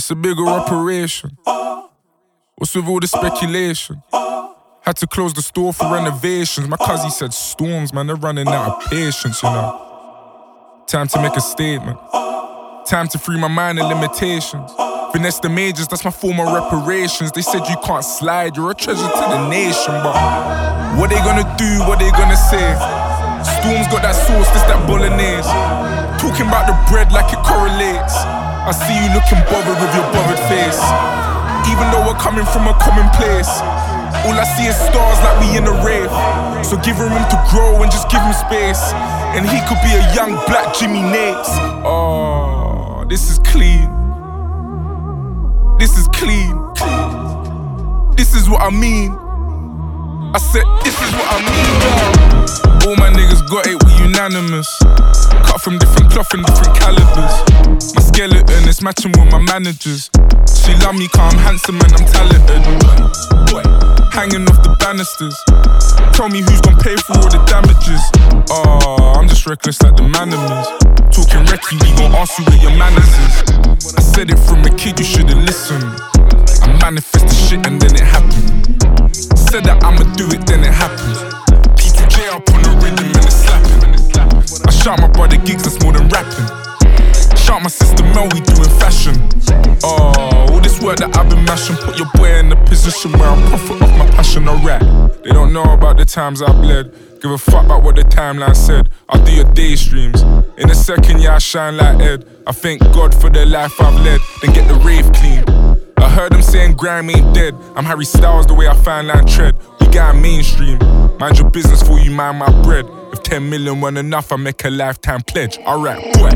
It's a bigger operation. What's with all the speculation? Had to close the store for renovations. My cousin said storms, man, they're running out of patience, you know. Time to make a statement. Time to free my mind of limitations. Finesse the majors, that's my form of reparations. They said you can't slide, you're a treasure to the nation. But what they gonna do, what they gonna say? Storm's got that sauce, this that bolognese. Talking about the bread like it correlates. I see you looking bothered with your bothered face. Even though we're coming from a common place, all I see is stars like we in a rave. So give him room to grow and just give him space. And he could be a young black Jimmy Nates. Oh, this is clean. This is clean. This is what I mean. I said, this is what I mean. All my niggas got it, we unanimous. Cut from different cloth and different calibers. My skeleton is matching with my managers. She love me 'cause I'm handsome and I'm talented. Hanging off the banisters. Tell me who's gon' pay for all the damages. Oh, I'm just reckless like the Manimals. Talking recce, we gon' ask you where your manners is. I said it from a kid, you should've listened. I manifest the shit and then it happened. Said that I'ma do it, then it happens. P2J up on the rhythm and it's slapping. I shout my brother gigs, that's more than rapping. Shout my sister Mel, we doing fashion. Oh, all this work that I've been mashing. Put your boy in a position where I profit off my passion, I rap. They don't know about the times I bled. Give a fuck about what the timeline said. I'll do your day streams. In a second, yeah, I shine like Ed. I thank God for the life I've led. Then get the rave clean. I heard them saying grime ain't dead. I'm Harry Styles the way I fine line tread. We got mainstream. Mind your business for you, mind my bread. If 10 million weren't enough, I make a lifetime pledge. Alright, boy.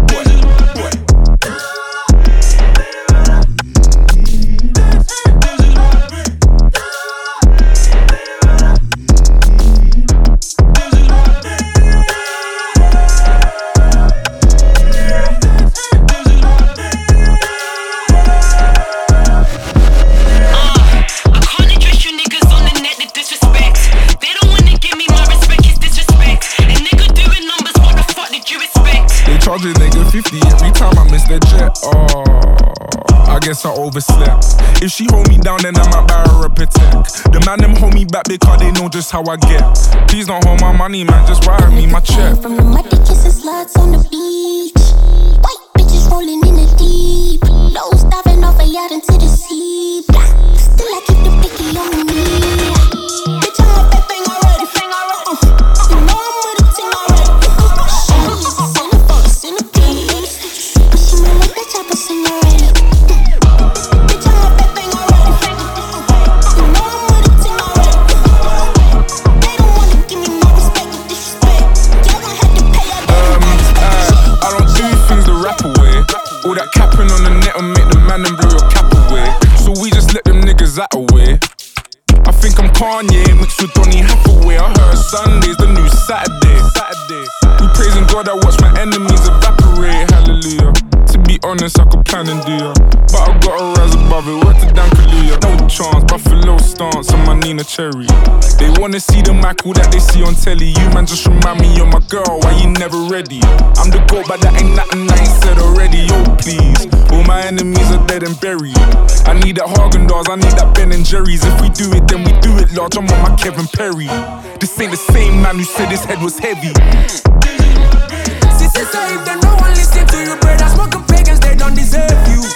Charge a nigga 50 every time I miss the jet. Oh, I guess I overslept. If she hold me down, then I might buy her a Patek. The man them hold me back because they know just how I get. Please don't hold my money, man, just wire me my check. From the muddy kissing sluts on the beach. White bitches rolling in the deep. Lows diving off a yacht into the sea. Still I keep the picky on me. Bitch, I'm up that thing already. You know I'm with a ting already. All that capping on the net will make the man and blow your cap away. So we just let them niggas that away. I think I'm Kanye mixed with Donny Hathaway. I heard Sunday's the new Saturday. We praising God, I watch my enemies evaporate. Hallelujah. To be honest, I could plan and do ya, but I gotta rise above it. Word to Dan Kaluuya. No chance, Buffalo stance on my Nina Cherry. They wanna see the Michael that they see on telly. You man just remind me of my girl, why you never ready? I'm the GOAT, but that ain't nothing I ain't said already. Yo, please, all my enemies are dead and buried. I need that Haagen-Dazs, I need that Ben and Jerry's. If we do it, then we do it large. I'm on my Kevin Perry. This ain't the same man who said his head was heavy. Sister, if they no one listen to you, brother, smoking pagans, they don't deserve you.